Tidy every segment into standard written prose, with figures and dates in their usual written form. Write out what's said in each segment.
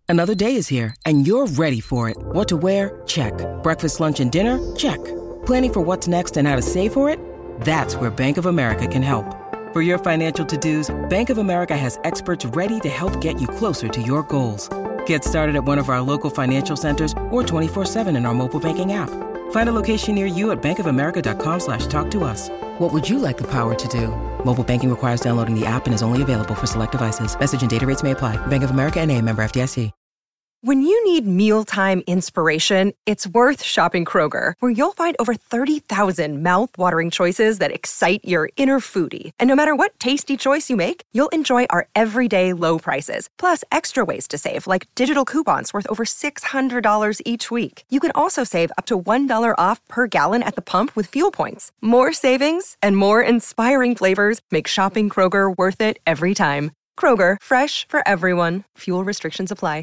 Another day is here, and you're ready for it. What to wear? Check. Breakfast, lunch, and dinner? Check. Planning for what's next and how to save for it? That's where Bank of America can help. For your financial to-dos, Bank of America has experts ready to help get you closer to your goals. Get started at one of our local financial centers or 24/7 in our mobile banking app. Find a location near you at bankofamerica.com/talktous. What would you like the power to do? Mobile banking requires downloading the app and is only available for select devices. Message and data rates may apply. Bank of America N.A., member FDIC. When you need mealtime inspiration, it's worth shopping Kroger, where you'll find over 30,000 mouth-watering choices that excite your inner foodie. And no matter what tasty choice you make, you'll enjoy our everyday low prices, plus extra ways to save, like digital coupons worth over $600 each week. You can also save up to $1 off per gallon at the pump with fuel points. More savings and more inspiring flavors make shopping Kroger worth it every time. Kroger, fresh for everyone. Fuel restrictions apply.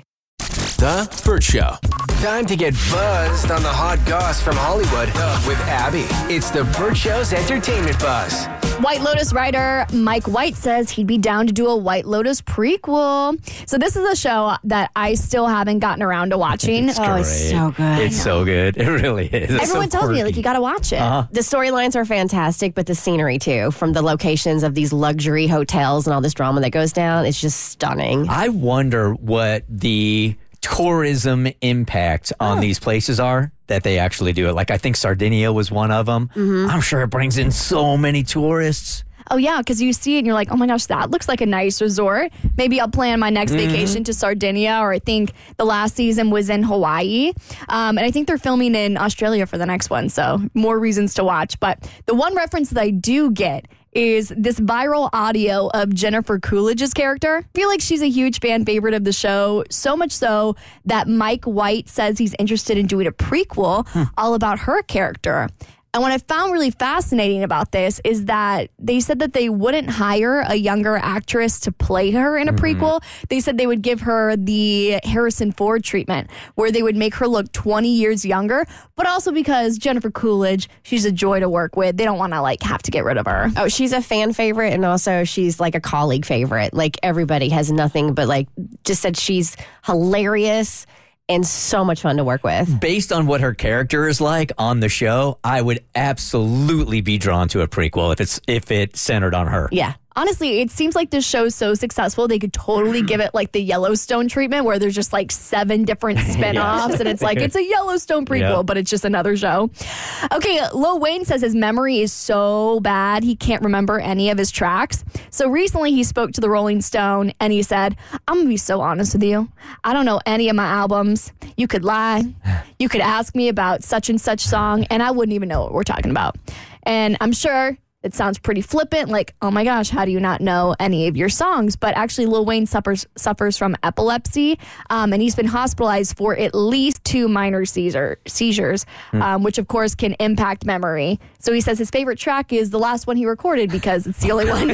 The Burt Show. Time to get buzzed on the hot goss from Hollywood with Abby. It's the Burt Show's entertainment buzz. White Lotus writer Mike White says he'd be down to do a White Lotus prequel. So this is a show that I still haven't gotten around to watching. It's so good. It's so good. It really is. It's Everyone tells me, like, you got to watch it. The storylines are fantastic, but the scenery, too, from the locations of these luxury hotels and all this drama that goes down, it's just stunning. I wonder what the tourism impact on these places are that they actually do it. Like, I think Sardinia was one of them. Mm-hmm. I'm sure it brings in so many tourists. Oh, yeah, because you see it and you're like, oh, my gosh, that looks like a nice resort. Maybe I'll plan my next vacation to Sardinia, or I think the last season was in Hawaii. And I think they're filming in Australia for the next one, so more reasons to watch. But the one reference that I do get is this viral audio of Jennifer Coolidge's character. I feel like she's a huge fan favorite of the show, so much so that Mike White says he's interested in doing a prequel all about her character. And what I found really fascinating about this is that they said that they wouldn't hire a younger actress to play her in a prequel. They said they would give her the Harrison Ford treatment, where they would make her look 20 years younger, but also because Jennifer Coolidge, she's a joy to work with. They don't want to, like, have to get rid of her. Oh, she's a fan favorite, and also she's like a colleague favorite. Like, everybody has nothing but, like, just said she's hilarious and so much fun to work with. Based on what her character is like on the show, I would absolutely be drawn to a prequel if it's centered on her. Yeah. Honestly, it seems like this show's so successful, they could totally give it like the Yellowstone treatment, where there's just like 7 different spinoffs, and it's like, it's a Yellowstone prequel, but it's just another show. Okay, Lil Wayne says his memory is so bad, he can't remember any of his tracks. So recently he spoke to the Rolling Stone, and he said, I'm going to be so honest with you. I don't know any of my albums. You could lie. You could ask me about such and such song, and I wouldn't even know what we're talking about. And I'm sure it sounds pretty flippant, like, oh my gosh, how do you not know any of your songs? But actually, Lil Wayne suffers from epilepsy, and he's been hospitalized for at least 2 minor seizures, which of course can impact memory. So he says his favorite track is the last one he recorded because it's the only one.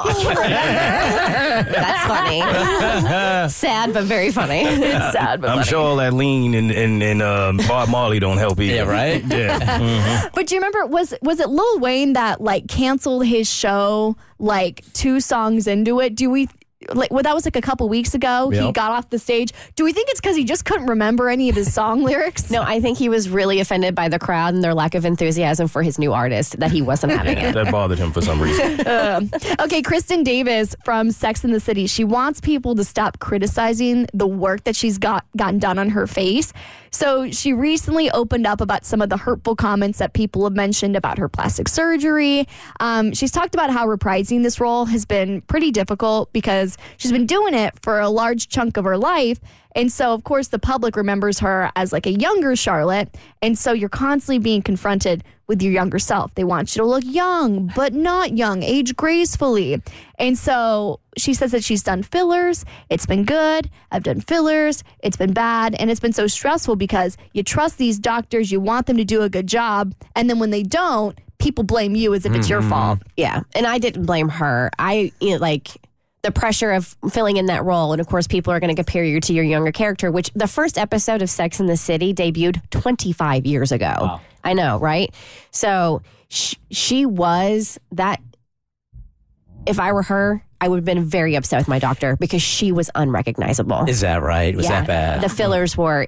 That's funny. Sad, but very funny. It's sad, but I'm funny. sure all that lean and Bob Marley don't help either. Yeah, right? Yeah. But do you remember, was it Lil Wayne that, like, canceled his show like 2 songs into it? That was like a couple weeks ago. Yep. He got off the stage. Do we think it's because he just couldn't remember any of his song lyrics? No, I think he was really offended by the crowd and their lack of enthusiasm for his new artist, that he wasn't having it. That bothered him for some reason. Okay, Kristen Davis from Sex and the City. She wants people to stop criticizing the work that she's gotten done on her face. So she recently opened up about some of the hurtful comments that people have mentioned about her plastic surgery. She's talked about how reprising this role has been pretty difficult because she's been doing it for a large chunk of her life. And so, of course, the public remembers her as like a younger Charlotte. And so you're constantly being confronted with your younger self. They want you to look young, but not young, age gracefully. And so she says that she's done fillers. It's been good. I've done fillers. It's been bad. And it's been so stressful because you trust these doctors. You want them to do a good job. And then when they don't, people blame you as if it's your fault. Yeah. And I didn't blame her. The pressure of filling in that role. And of course, people are going to compare you to your younger character, which the first episode of Sex and the City debuted 25 years ago. Wow. I know, right? So she was that. If I were her, I would have been very upset with my doctor because she was unrecognizable. Is that right? Was that bad? The fillers were.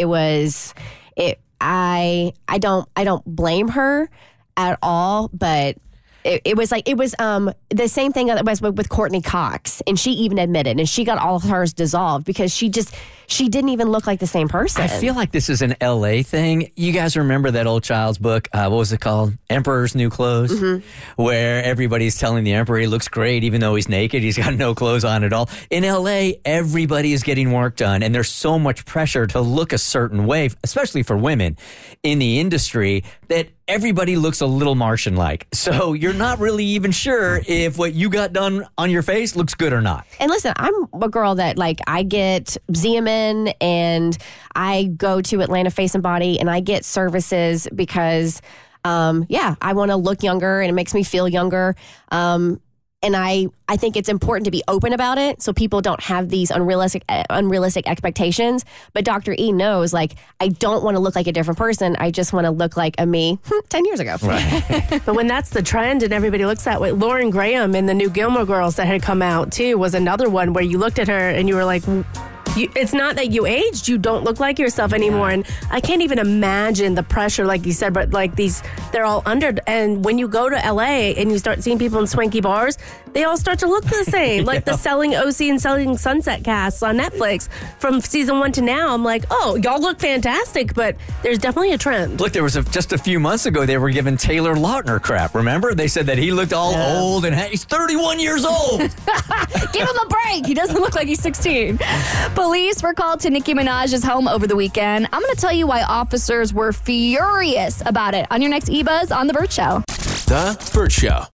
I don't blame her at all, but it was the same thing that was with Courtney Cox, and she even admitted, and she got all of hers dissolved because she didn't even look like the same person. I feel like this is an LA thing. You guys remember that old child's book? What was it called? Emperor's New Clothes, where everybody's telling the emperor he looks great even though he's naked. He's got no clothes on at all. In LA, everybody is getting work done, and there's so much pressure to look a certain way, especially for women in the industry, that everybody looks a little Martian-like. So you're not really even sure if what you got done on your face looks good or not. And listen, I'm a girl that, like, I get Xeomin and I go to Atlanta Face and Body and I get services because, I want to look younger and it makes me feel younger. And I think it's important to be open about it so people don't have these unrealistic expectations. But Dr. E knows, like, I don't want to look like a different person. I just want to look like a me 10 years ago. Right. But when that's the trend and everybody looks that way, Lauren Graham in the new Gilmore Girls that had come out too was another one where you looked at her and you were like, it's not that you aged, you don't look like yourself anymore. And I can't even imagine the pressure, like you said, but like they're all under. And when you go to LA and you start seeing people in swanky bars, they all start to look the same. Like the Selling OC and Selling Sunset casts on Netflix from season 1 to now. I'm like, oh, y'all look fantastic, but there's definitely a trend. Look, there was just a few months ago, they were giving Taylor Lautner crap. Remember? They said that he looked all old and he's 31 years old. Give him a break. He doesn't look like he's 16. Police were called to Nicki Minaj's home over the weekend. I'm going to tell you why officers were furious about it on your next eBuzz on The Burt Show. The Burt Show.